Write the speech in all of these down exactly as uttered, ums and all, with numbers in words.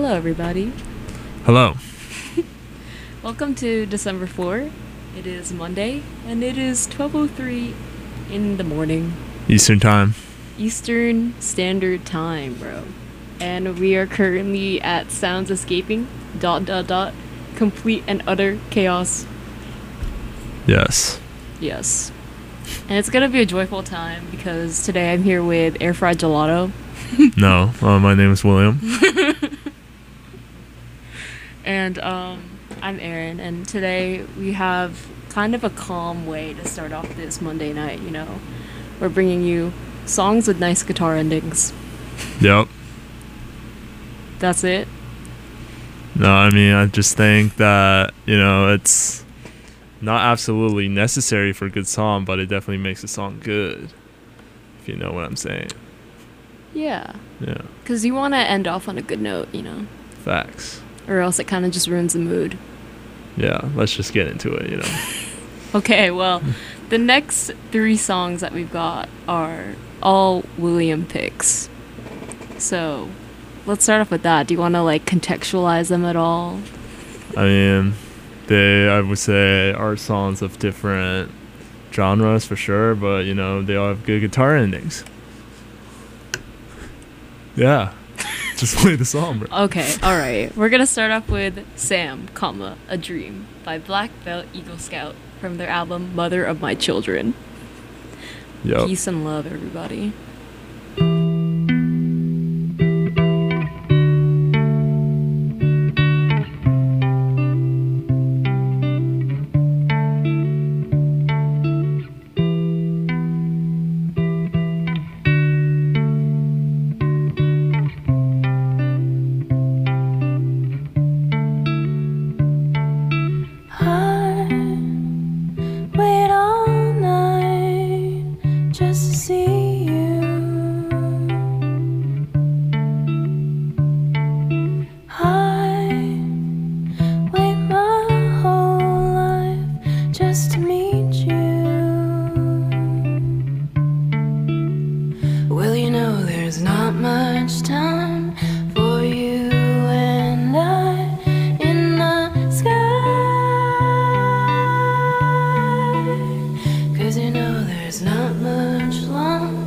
Hello, everybody. Hello. Welcome to December fourth. It is Monday, and it is twelve oh three in the morning. Eastern time. Eastern Standard Time, bro. And we are currently at Sounds Escaping, dot, dot, dot, complete and utter chaos. Yes. Yes. And it's gonna be a joyful time because today I'm here with Air Fried Gelato. No, uh, my name is William. And um, I'm Aaron, and today we have kind of a calm way to start off this Monday night, you know. We're bringing you songs with nice guitar endings. Yep. That's it? No, I mean, I just think that, you know, it's not absolutely necessary for a good song, but it definitely makes a song good, if you know what I'm saying. Yeah. Yeah. Because you want to end off on a good note, you know. Facts. Or else it kind of just ruins the mood. Yeah, let's just get into it, you know. Okay, well, the next three songs that we've got are all William picks. So, let's start off with that. Do you want to, like, contextualize them at all? I mean, they, I would say, are songs of different genres for sure, but, you know, they all have good guitar endings. Yeah. Just play the song, bro. Okay, alright. We're gonna start off with Sam, comma, A Dream by Black Belt Eagle Scout from their album Mother of My Children. Yep. Peace and love, everybody. There's not much time for you and I in the sky, 'cause you know there's not much longer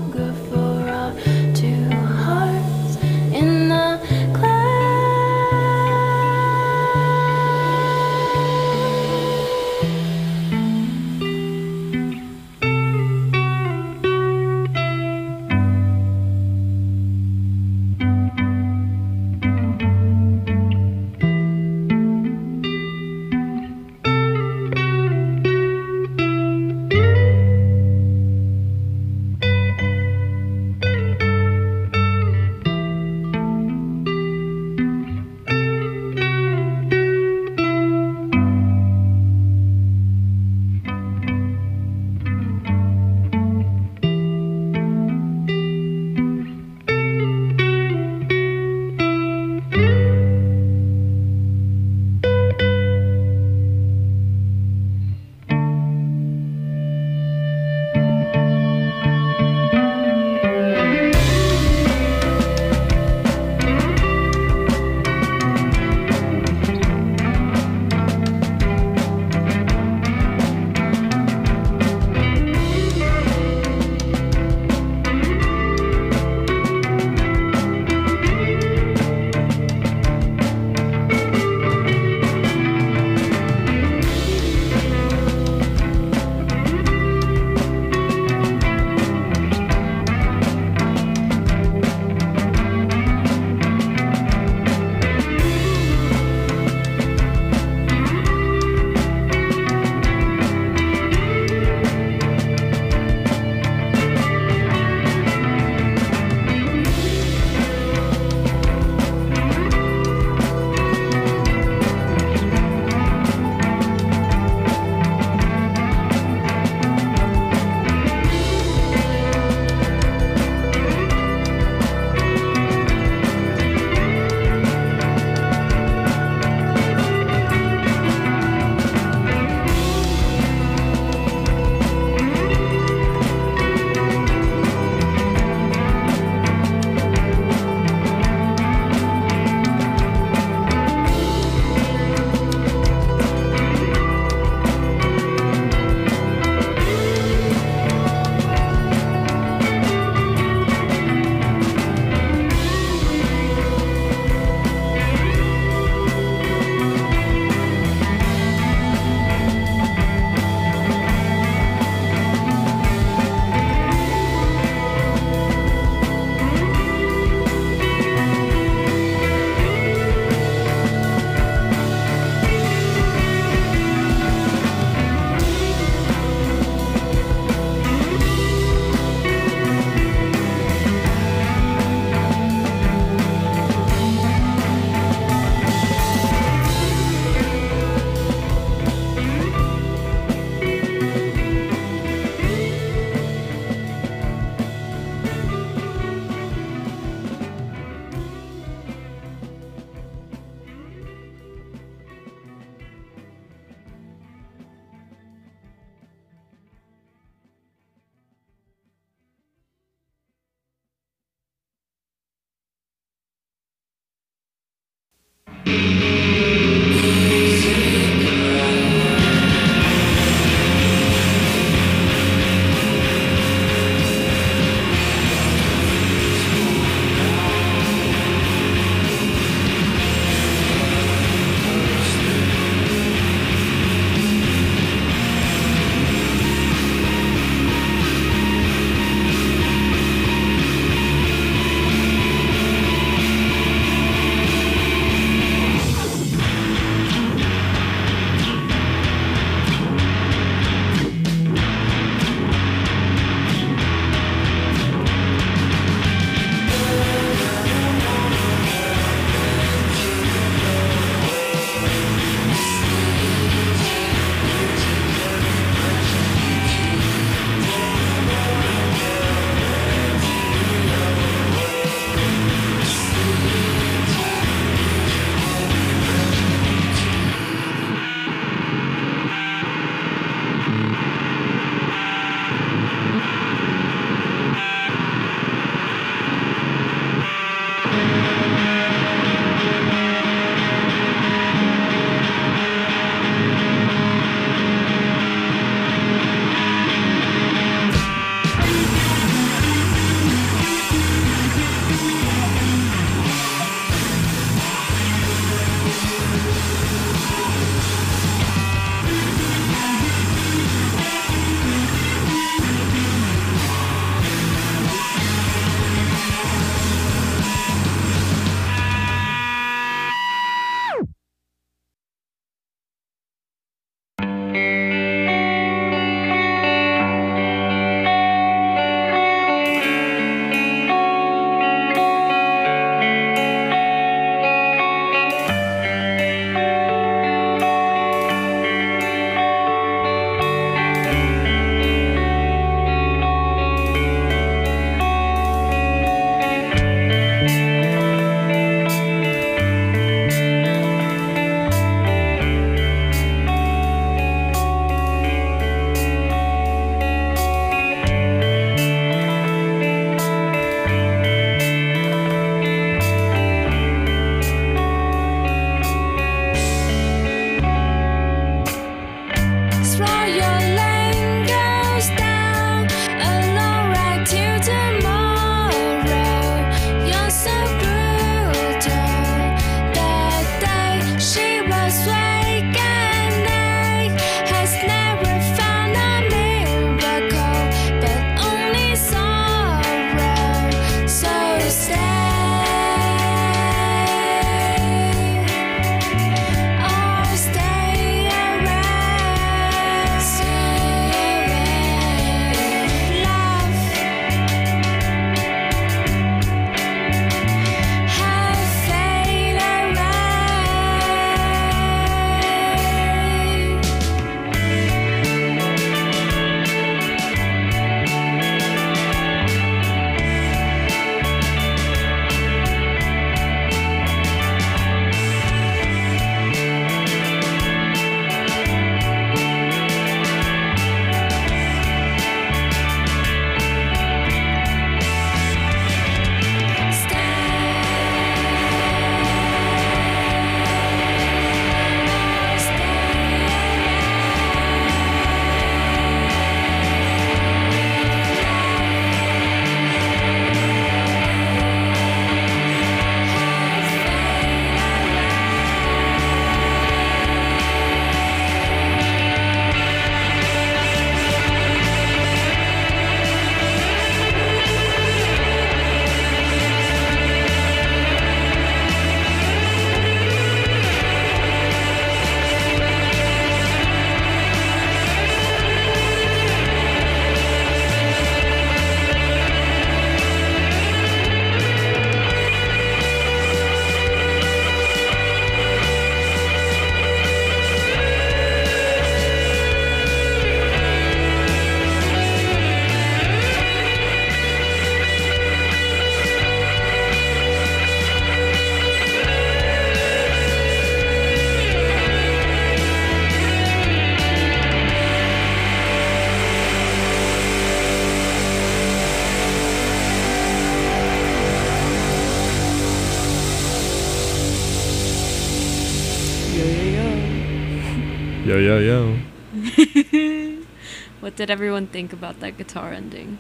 Yo, yo, yo. What did everyone think about that guitar ending?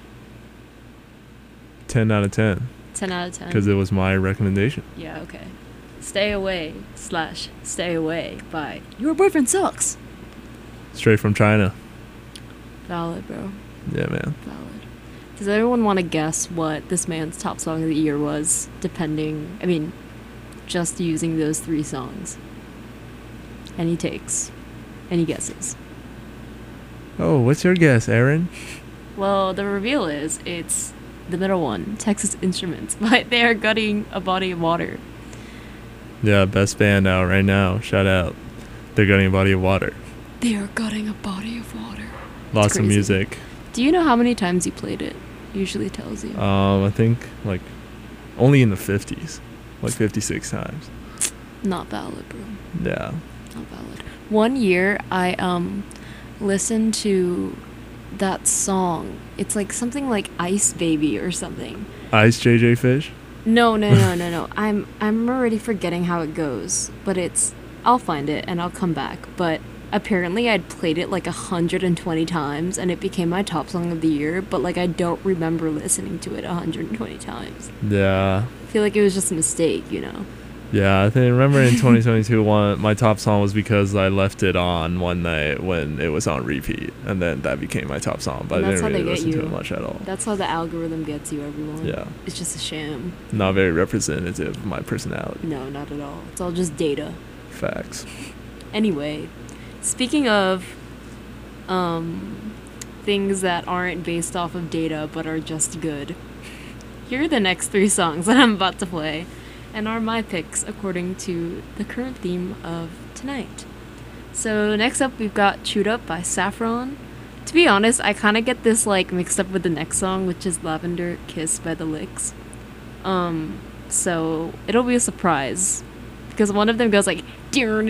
ten out of ten. ten out of ten. Because it was my recommendation. Yeah, okay. Stay Away slash Stay Away by Your Boyfriend Sucks. Straight from China. Valid, bro. Yeah, man. Valid. Does everyone want to guess what this man's top song of the year was, depending, I mean, just using those three songs? Any takes? Any guesses? Oh, what's your guess, Aaron? Well, the reveal is it's the middle one, Texas Instruments, but they are gutting a body of water. Yeah, best band out right now. Shout out. They're gutting a body of water. They are gutting a body of water. Lots of crazy. music. Do you know how many times you played it? Usually tells you. Um, I think like only in the fifties, like fifty-six times. Not valid, bro. Yeah. Not valid. One year, I um listened to that song. It's like something like Ice Baby or something. Ice J J Fish. No, no, no, no, no. I'm I'm already forgetting how it goes, but it's I'll find it and I'll come back. But apparently I'd played it like one hundred twenty times and it became my top song of the year, but like I don't remember listening to it one hundred twenty times. Yeah. I feel like it was just a mistake, you know. Yeah, I think remember in twenty twenty-two one my top song was because I left it on one night when it was on repeat, and then that became my top song, but And I that's didn't how really they get listen to you. it much at all. That's how the algorithm gets you, everyone. Yeah. It's just a sham. Not very representative of my personality. No, not at all. It's all just data. Facts. Anyway, speaking of um things that aren't based off of data but are just good, here are the next three songs that I'm about to play, and are my picks according to the current theme of tonight. So next up we've got Chewed Up by Saffron. To be honest, I kind of get this like mixed up with the next song, which is Lavender Kiss by the Licks. Um, so it'll be a surprise because one of them goes like or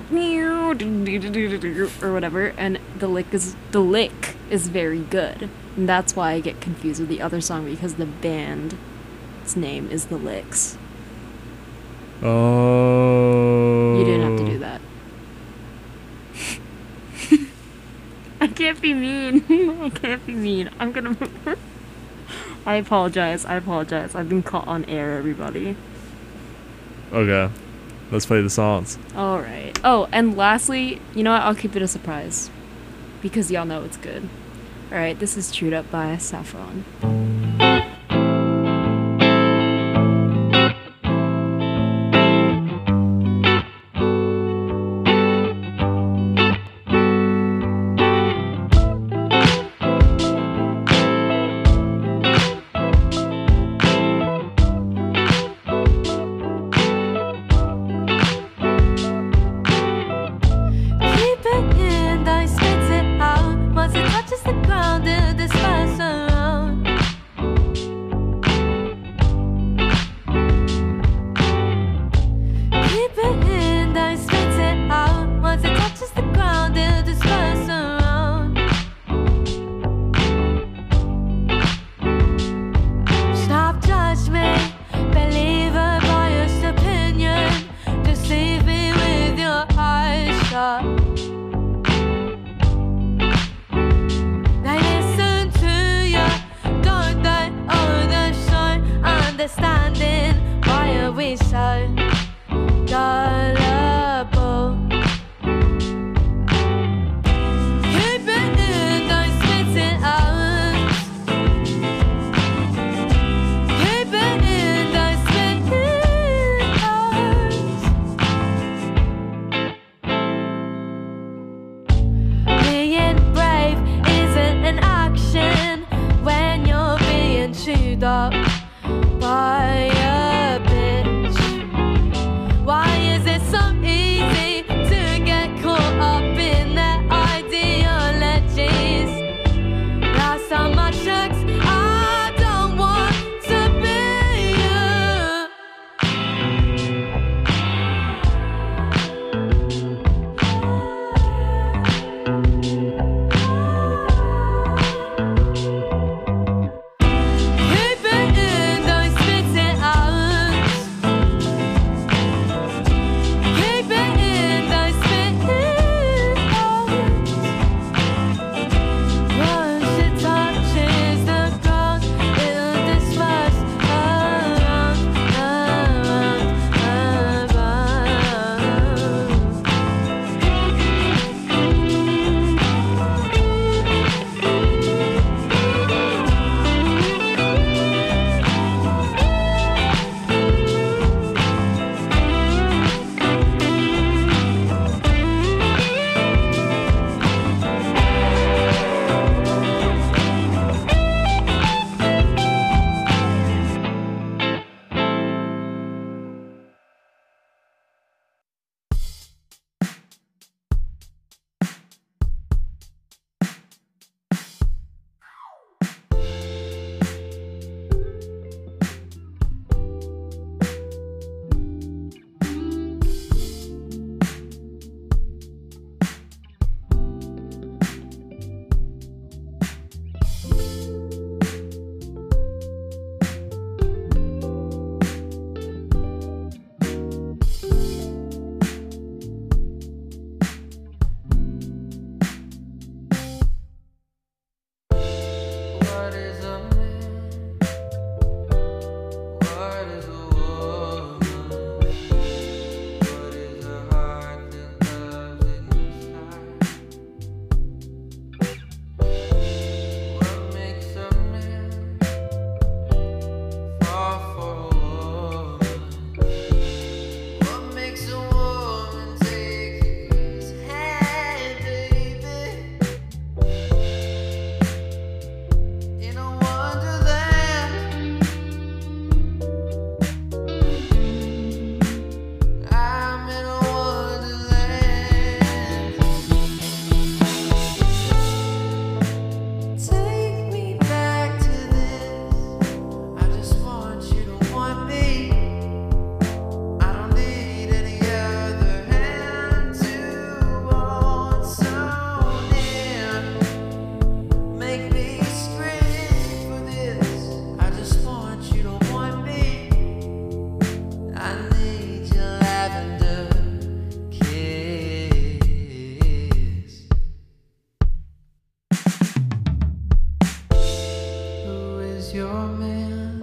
whatever, and the lick is the lick is very good, and that's why I get confused with the other song because the band's name is the Licks. Oh. You didn't have to do that. I can't be mean. I can't be mean. I'm gonna. I apologize. I apologize. I've been caught on air, everybody. Okay. Let's play the songs. All right. Oh, and lastly, you know what? I'll keep it a surprise because y'all know it's good. All right. This is Chewed Up by Saffron. is your man?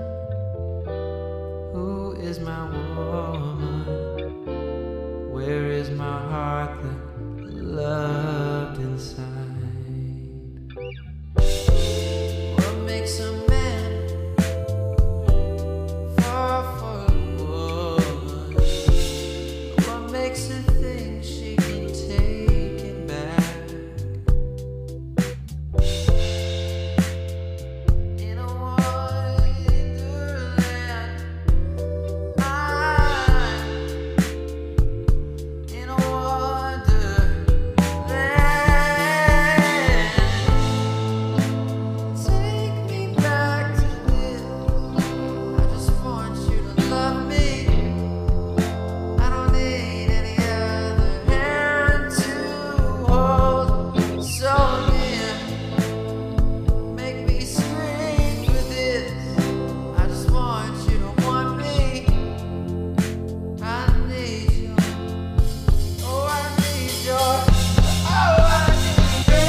Who is my woman? Where is my heart that loved inside? What makes a man fall for a woman? What makes her think she can take it back? In a wonderland, I'm in a wonderland. Take me back to this. I just want you to love me. I don't need any other hand to hold. So near, make me scream for this. I just want you to want me. I need you. Oh, I need your. Oh, I need you.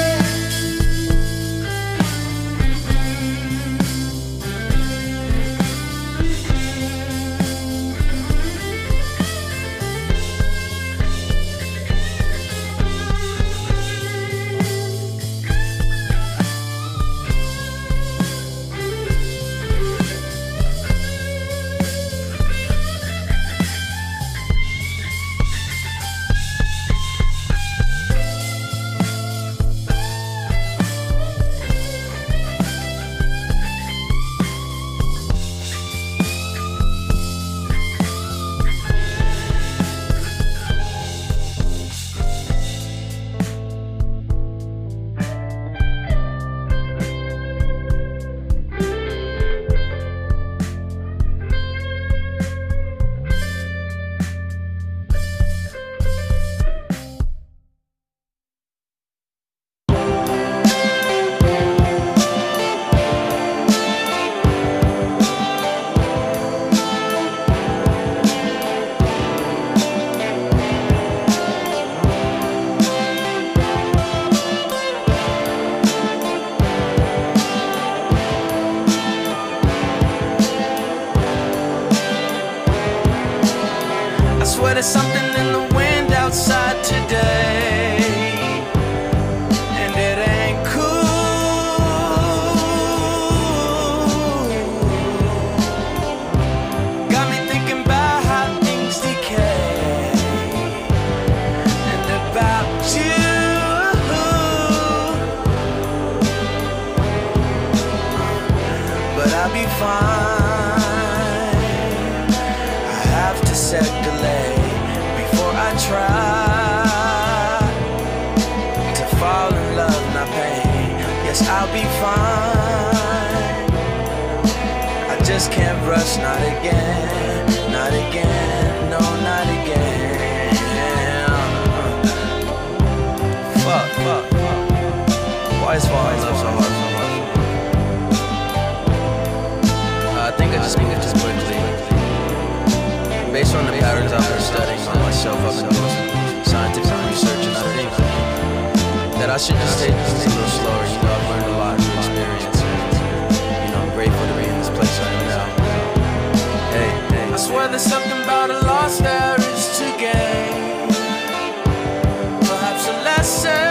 I swear there's something in the wind outside today, and it ain't cool. Got me thinking about how things decay, and about you. But I'll be fine. I have to set delay before I try to fall in love, not pain. Yes, I'll be fine. I just can't rush, not again, not again, no, not again. Fuck, fuck, fuck. Why is falling in love so hard? Uh, I think I just think I just put it clean. Based on the patterns I've been studying on myself, I've been doing some scientific research, and I think that I should just take things a little slower. You know, I've learned a lot through experience, and you know, I'm grateful to be in this place I am now. Hey, hey, I swear there's something about a loss there is to gain. Perhaps a lesson.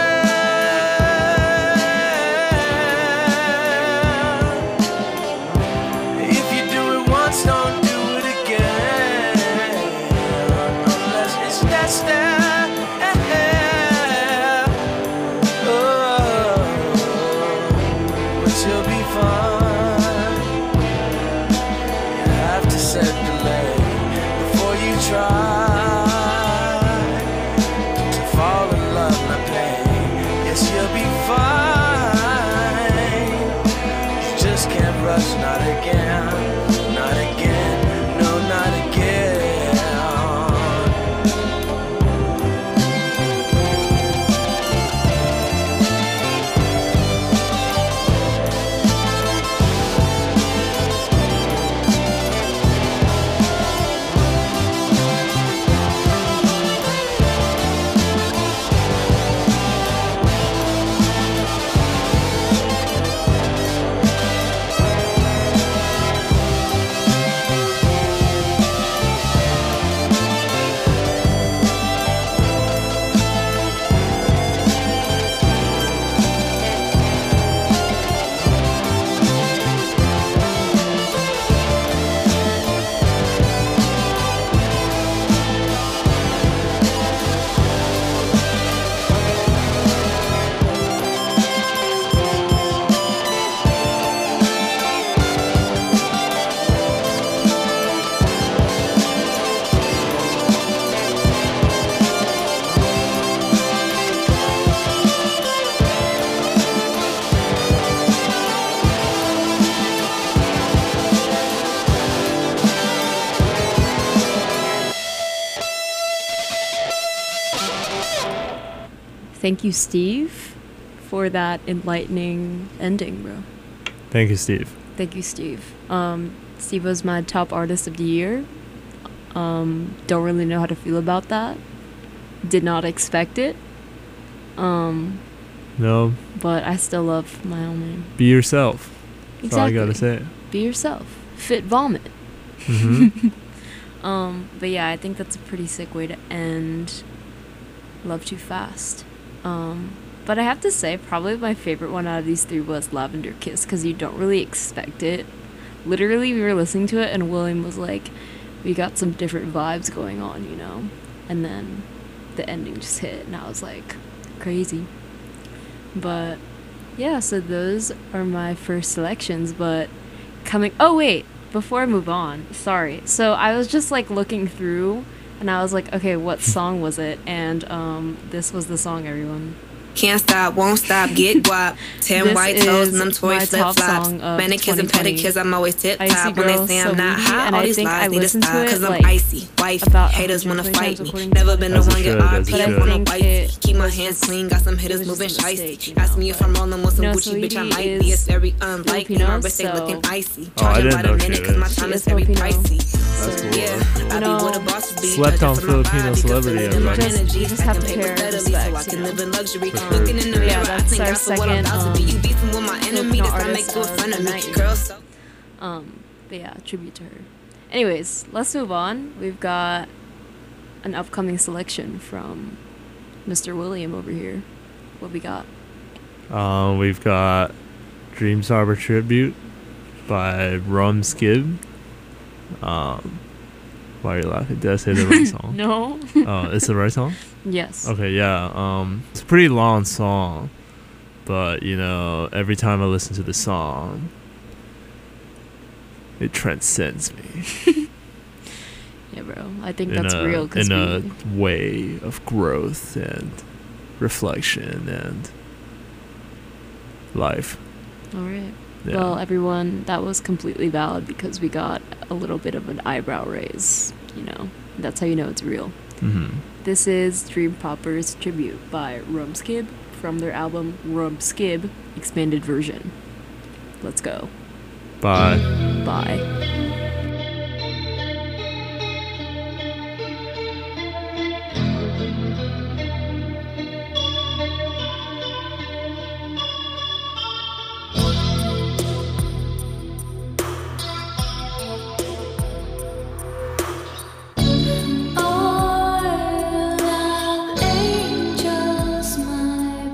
If you do it once, don't do it again. Unless it's that's there. Oh, but you'll be fine. You have to set delay before you try to fall in love, not pain. Yes, you'll be fine. You just can't rush, not again, not again, no, not again. thank you, Steve, for that enlightening ending, bro. Thank you, Steve. Thank you, Steve. Um, Steve was my top artist of the year. Um, don't really know how to feel about that. Did not expect it. Um, No, but I still love my own name. be yourself. That's all I Exactly. gotta say. Be yourself. Fit vomit. hmm Um, but yeah, I think that's a pretty sick way to end Love Too Fast. Um, but I have to say, probably my favorite one out of these three was Lavender Kiss, because you don't really expect it. Literally, we were listening to it, and William was like, we got some different vibes going on, you know? And then the ending just hit, and I was like, crazy. But yeah, so those are my first selections, but coming... Oh, wait. Before I move on, sorry. So I was just like looking through and I was like, okay, what song was it? And um, this was the song, everyone. Can't stop, won't stop, get guap. Ten This white toes is and them toy my flip top flops. song of Manicures and twenty twenty. pedicures, I'm always tip Icy top. When they Girl, say So I'm not Weedy, hot, and all I these think I lies need to listened to stop. it, Cause I'm like, icy, wifey. about Haters one wanna hundred twenty fight times me. according to Never been the As it one get should, as R it P. should. I'm on a think white. it Keep my was hands just- clean, got some it hitters was moving just a shicey. mistake, you Ask know, me if but- I'm rolling with some You know, Gucci, bitch, I Saweetie might is be. It's very unlikely. Filipino, My wrist ain't so- looking icy. Oh, I Charging didn't by the know she minute cause my is. time She is is very Filipino. pricey. That's cool. Yeah, I be know, what a boss would be. Slept Judging on from my Filipino body, celebrity, feeling my everybody. energy. You just have to Stacking pay paper her steadily so I respects, can you live know. in luxury. For sure. Looking in the Yeah, mirror, I that's think our that's what I'm second, about to be. um, You beefing with my enemy, Filipino that's not artist make you a of friend the of me. night. Girl, so Um, but yeah, tribute to her. Anyways, let's move on. We've got an upcoming selection from Mister William over here. What we got? Uh, we've got Dreams Harbor Tribute by Rum Skib. Um, why are you laughing? Did I say the right song? No. Oh, it's the right song? Yes. Okay, yeah. Um, it's a pretty long song, but you know, every time I listen to the song, it transcends me Yeah, bro. I think in that's a real. Cause in we, a way of growth and reflection and life. all right. Yeah. Well, everyone, that was completely valid because we got a little bit of an eyebrow raise. You know, that's how you know it's real. hmm This is Dream Popper's Tribute by Rumskib from their album Rumskib Expanded Version. Let's go. Bye. Bye. All of angels, my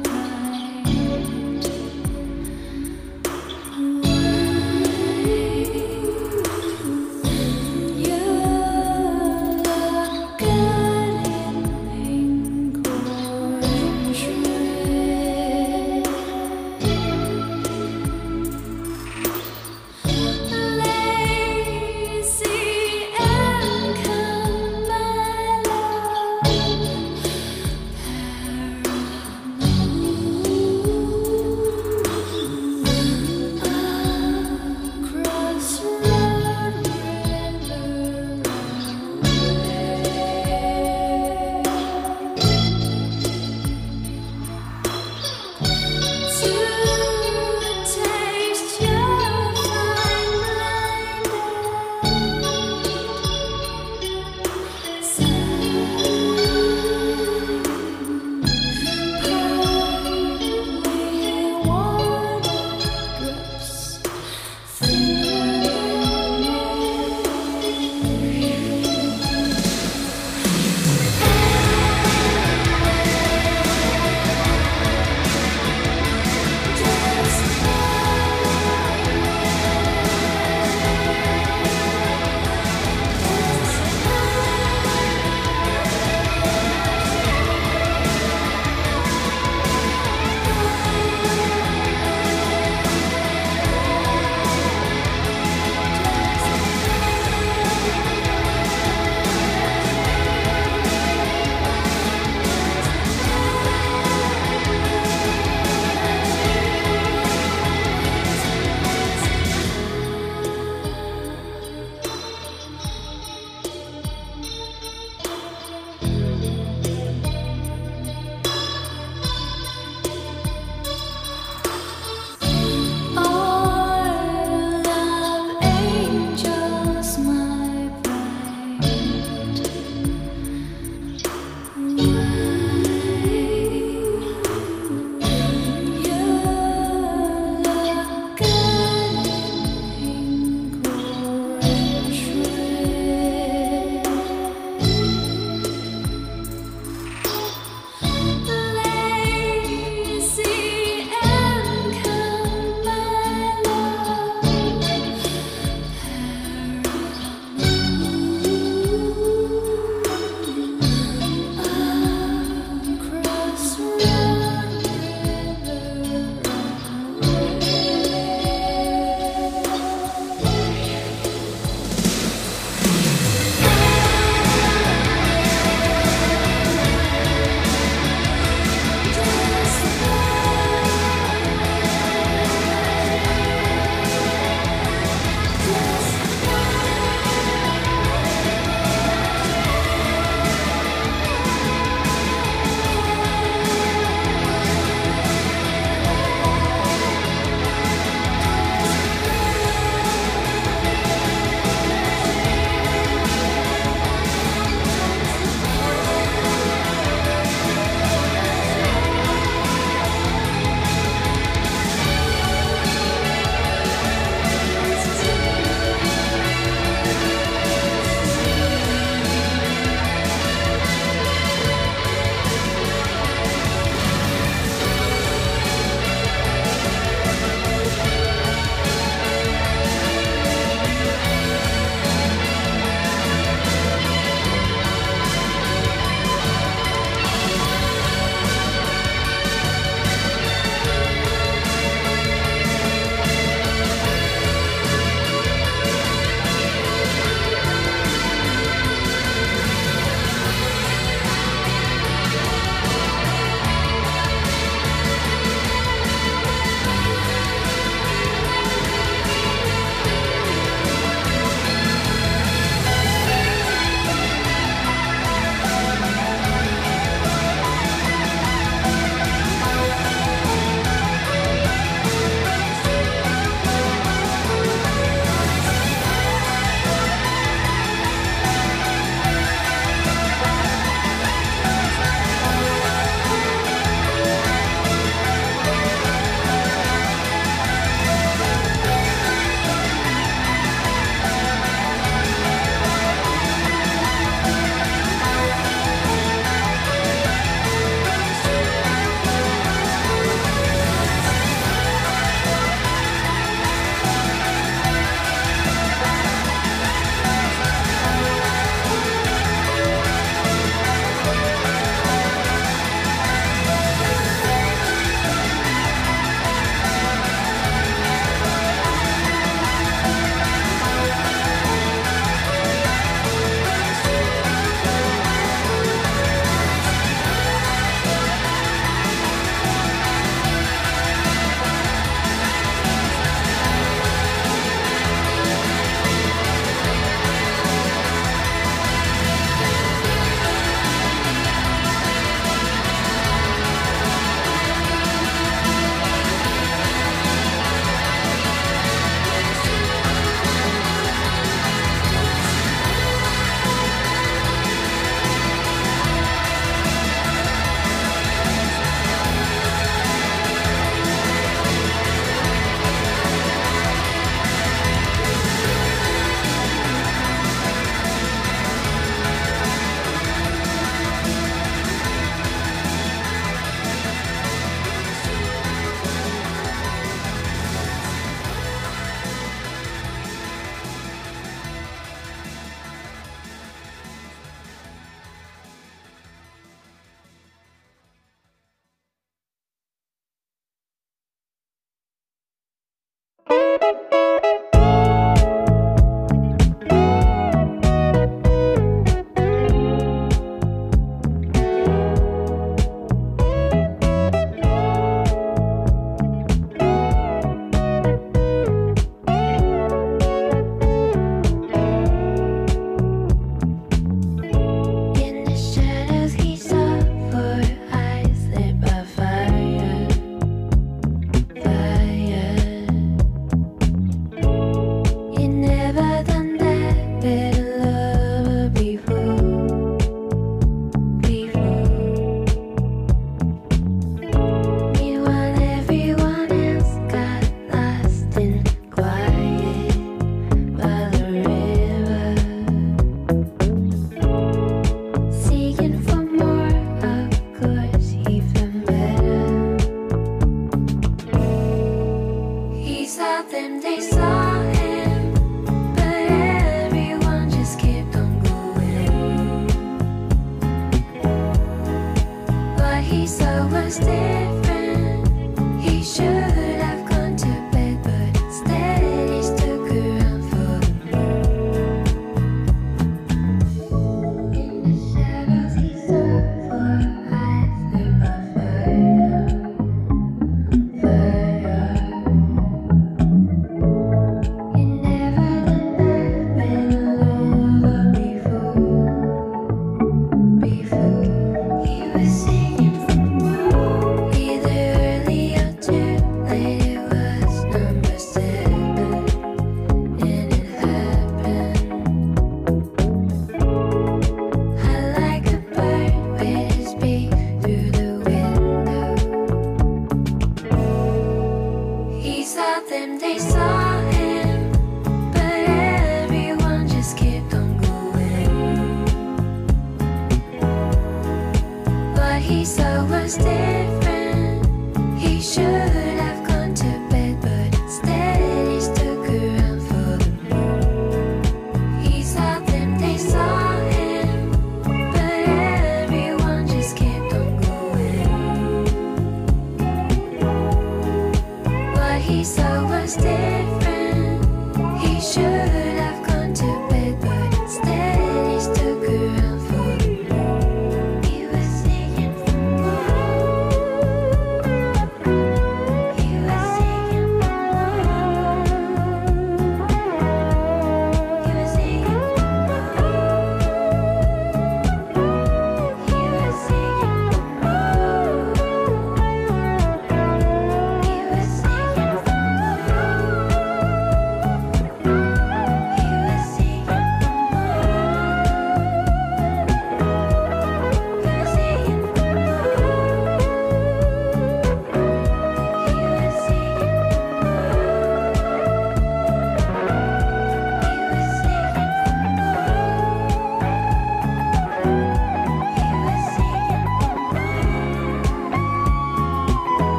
bride,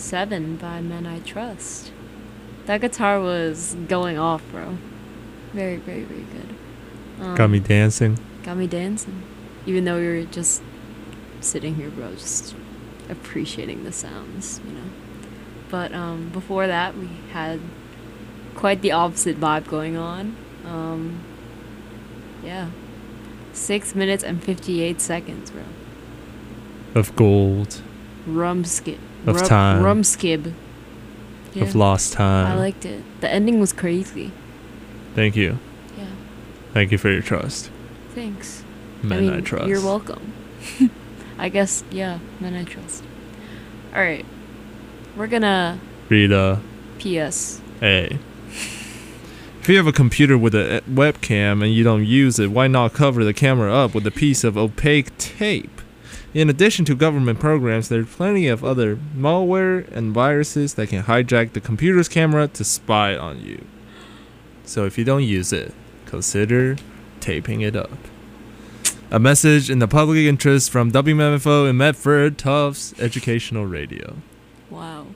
Seven by Men I Trust. That guitar was going off, bro. Very, very, very good. Um, Got me dancing. Got me dancing. Even though we were just sitting here, bro, just appreciating the sounds, you know. But um, before that, we had quite the opposite vibe going on. Um, yeah. Six minutes and fifty-eight seconds, bro. Of gold. Rum skib. Of rum, time. Rum skib. Yeah. Of lost time. I liked it. The ending was crazy. Thank you. Yeah. Thank you for your trust. Thanks. Men I mean, I trust. You're welcome. I guess, yeah, Men I Trust. Alright. We're gonna Rita. P S. A. If you have a computer with a webcam and you don't use it, why not cover the camera up with a piece of opaque tape? In addition to government programs, there are plenty of other malware and viruses that can hijack the computer's camera to spy on you. So if you don't use it, consider taping it up. A message in the public interest from W M F O and Medford Tufts Educational Radio. Wow.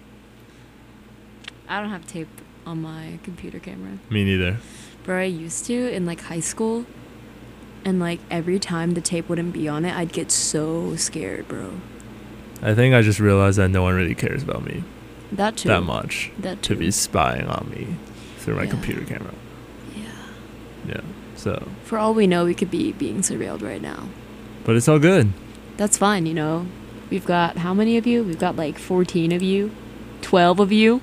I don't have tape on my computer camera. Me neither. Bro, I used to in like high school. And like every time the tape wouldn't be on it, I'd get so scared, bro. I think I just realized that no one really cares about me That too. that much That to too. be spying on me through my Yeah. computer camera. Yeah. Yeah. So, For all we know, we could be being surveilled right now. but it's all good. That's fine, you know. We've got how many of you? We've got like fourteen of you. twelve of you.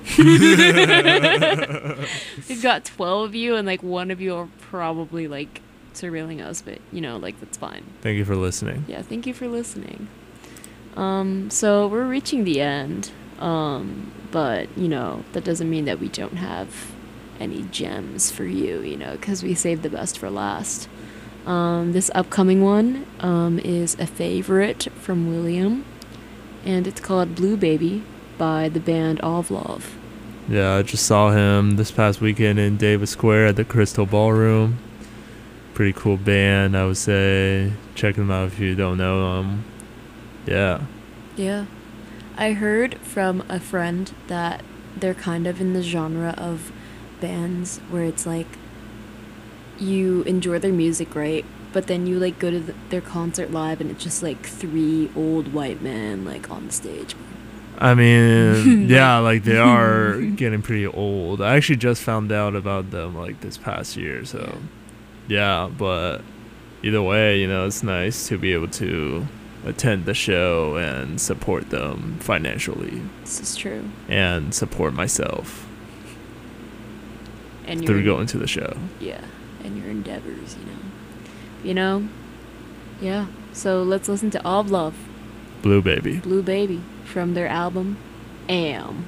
We've got twelve of you, and like one of you are probably like surveilling us, but you know, like that's fine. Thank you for listening. Yeah, thank you for listening. Um, so we're reaching the end. Um, but you know, that doesn't mean that we don't have any gems for you, you know, because we saved the best for last. Um, this upcoming one um, is a favorite from William, and it's called Blue Baby by the band Ovlov. Yeah, I just saw him this past weekend in Davis Square at the Crystal Ballroom. Pretty cool band, I would say. Check them out if you don't know them. Yeah. Yeah. I heard from a friend that they're kind of in the genre of bands where it's like you enjoy their music, right? But then you like go to the, their concert live and it's just like three old white men like on the stage. I mean, yeah, like they are getting pretty old. I actually just found out about them like this past year, so yeah, but either way, you know, it's nice to be able to attend the show and support them financially This is true. and support myself And through your going to the show. yeah, and your endeavors, you know. You know? Yeah. So let's listen to Ovlov, Blue Baby. Blue Baby, from their album Am.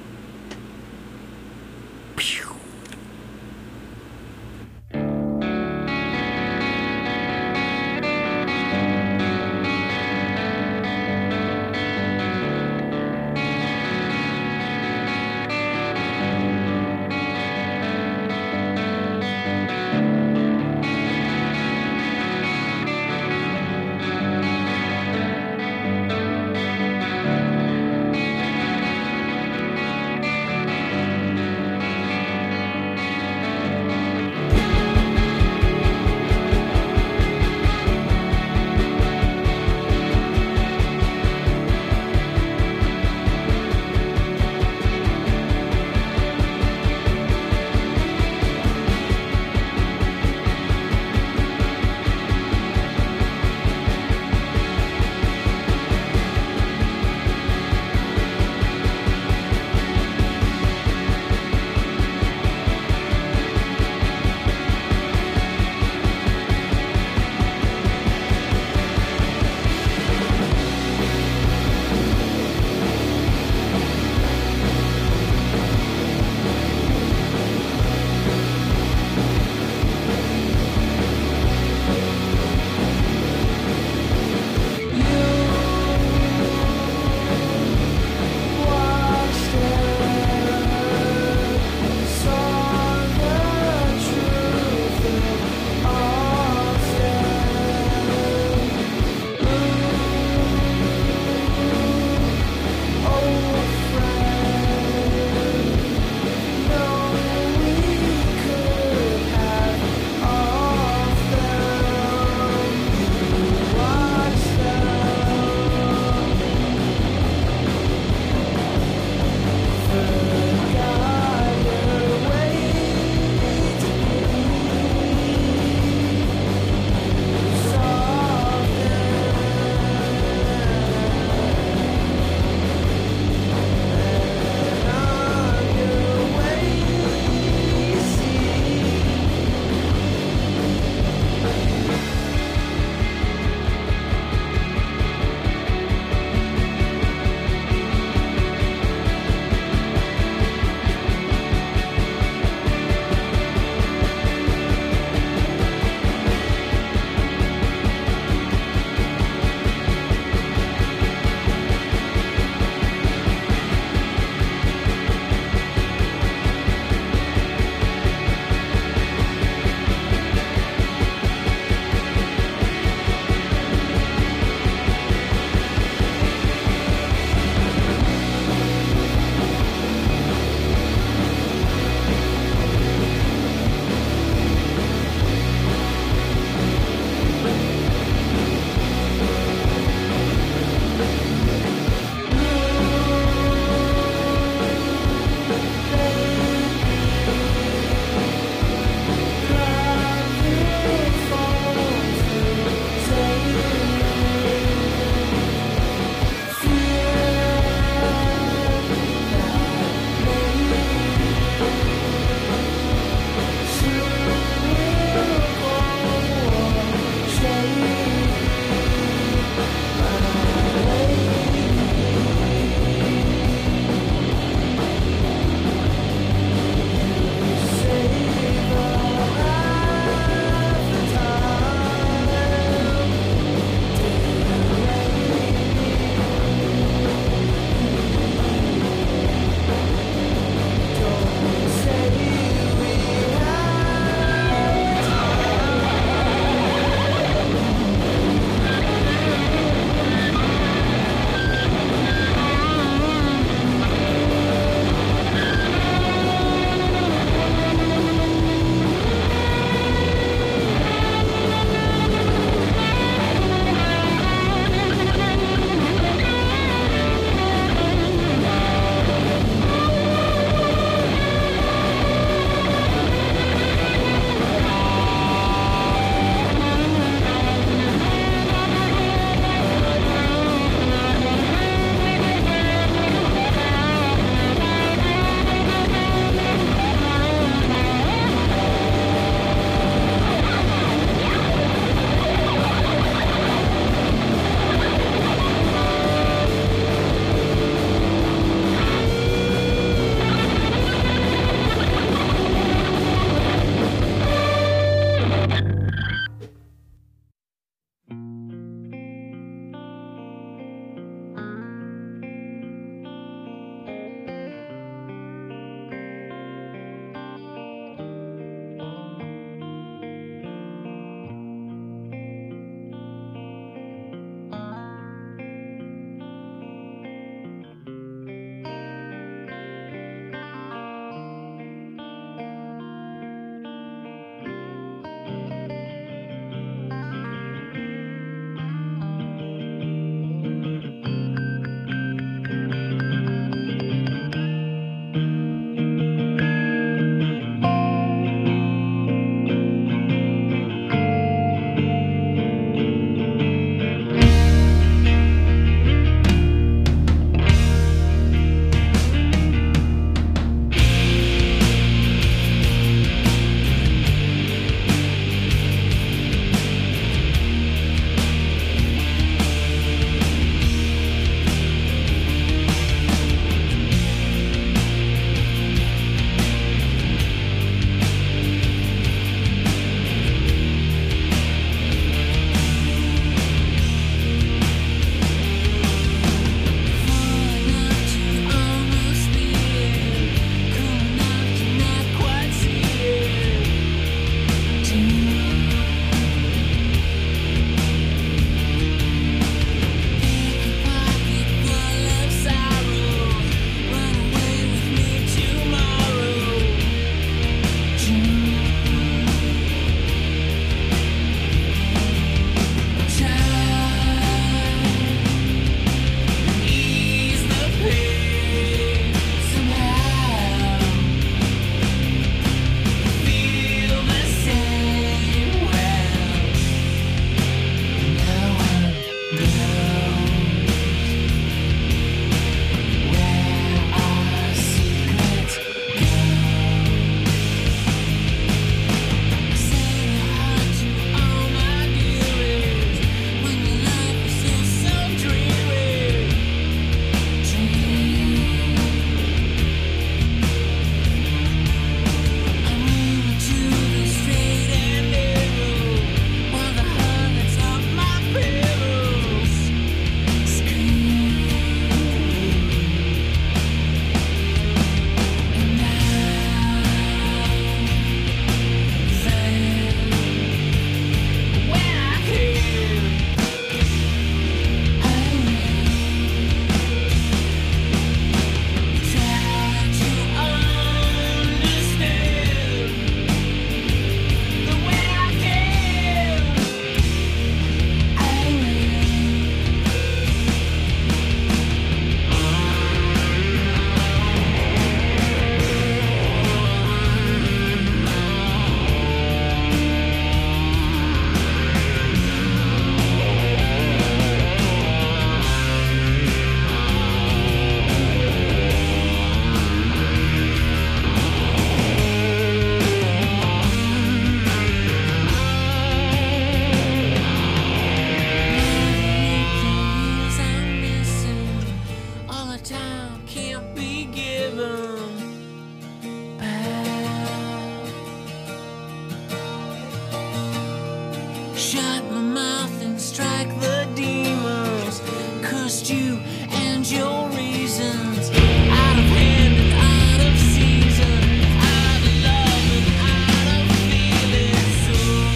Shut my mouth and strike the demons. Cursed you and your reasons. Out of hand and out of season. Out of love and out of feeling. So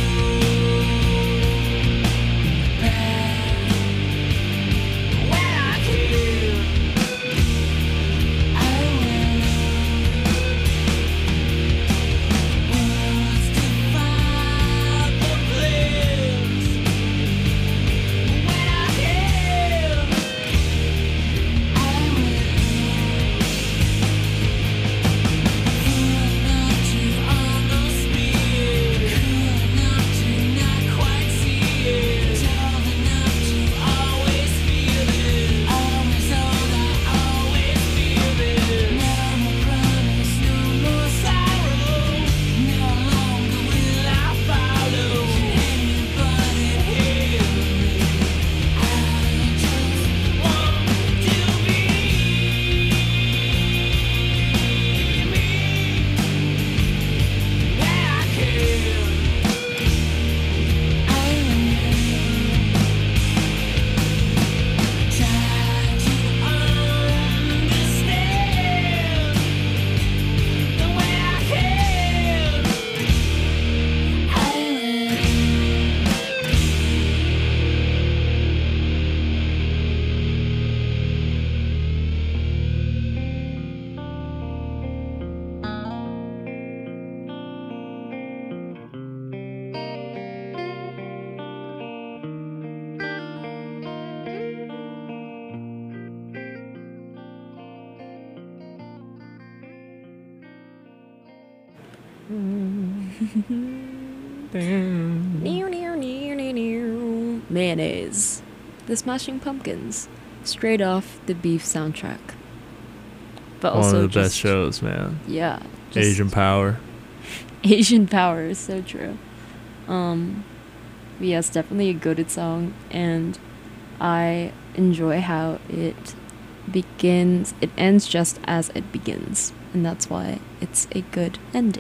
bad. When I can, I will. Words define the place. When I can, I will. Cool enough to almost be it. Cool enough to not quite see it. Tall enough to always feel it. Always old, I always feel it. No more promise, no more sorrow. No longer will I follow anybody here. I just want to be me where I can. I will try to understand the way I can. I will. Mayonnaise. The Smashing Pumpkins. Straight off the Beef soundtrack. But One also of the just, best shows, man. Yeah. just- Asian Power. Asian power is so true. Um, but yeah, it's definitely a goated song, and I enjoy how it begins. It ends just as it begins, and that's why it's a good ending.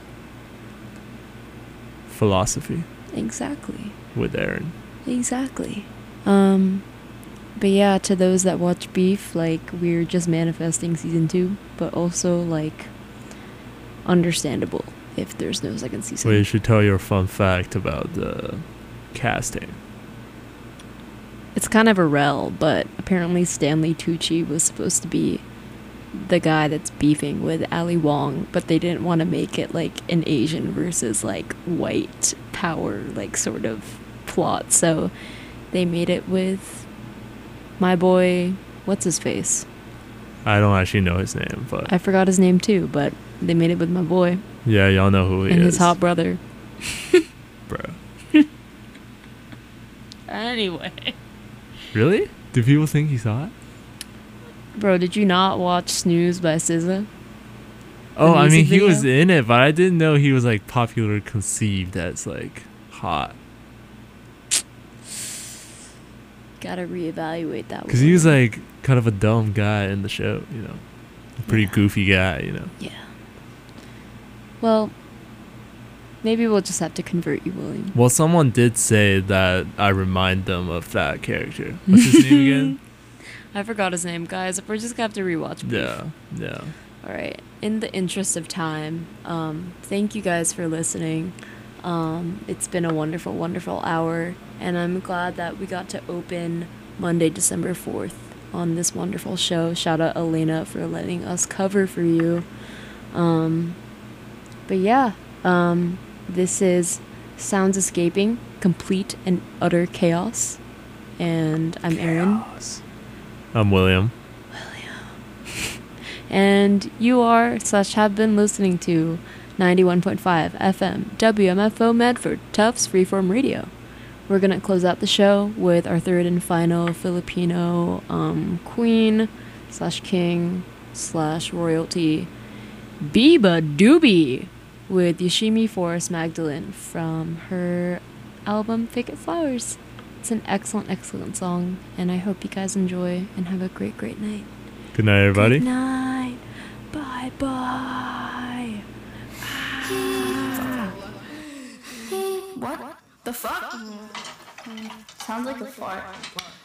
Philosophy Exactly. with Aaron. Exactly. Um, but yeah, to those that watch Beef, like, we're just manifesting season two, but also, like, understandable if there's no second season. Well, you should tell your fun fact about the casting. It's kind of a rel, but apparently Stanley Tucci was supposed to be the guy that's beefing with Ali Wong, but they didn't want to make it like an Asian versus like white power like sort of plot, so they made it with my boy, what's his face? I don't actually know his name, but I forgot his name too, but they made it with my boy yeah, y'all know who he and is. his hot brother. Bro. Anyway. Really? Do people think he's hot? Bro, did you not watch Snooze by S Z A? Oh, I mean, music he was video? in it, but I didn't know he was like popular conceived as like hot. Gotta reevaluate that one. Because he was like kind of a dumb guy in the show, you know. A pretty Yeah. goofy guy, you know. Yeah. Well, maybe we'll just have to convert you, William. Well, someone did say that I remind them of that character. What's his name again? I forgot his name, guys. We're just gonna have to rewatch Beef. Yeah, yeah. All right. In the interest of time, um, thank you guys for listening. Um, it's been a wonderful, wonderful hour, and I'm glad that we got to open Monday, December fourth on this wonderful show. Shout out Elena for letting us cover for you. Um, but yeah, um, this is Sounds Escaping, Complete and Utter Chaos. And I'm Erin. I'm William. And you are slash have been listening to ninety-one point five F M W M F O Medford, Tufts Freeform Radio. We're going to close out the show with our third and final Filipino um, queen slash king slash royalty, Biba Doobie, with Yoshimi Forrest Magdalene from her album Fake It Flowers. It's an excellent, excellent song, and I hope you guys enjoy and have a great, great night. Good night, everybody. Good night. Bye bye. What the fuck? Sounds like a fart.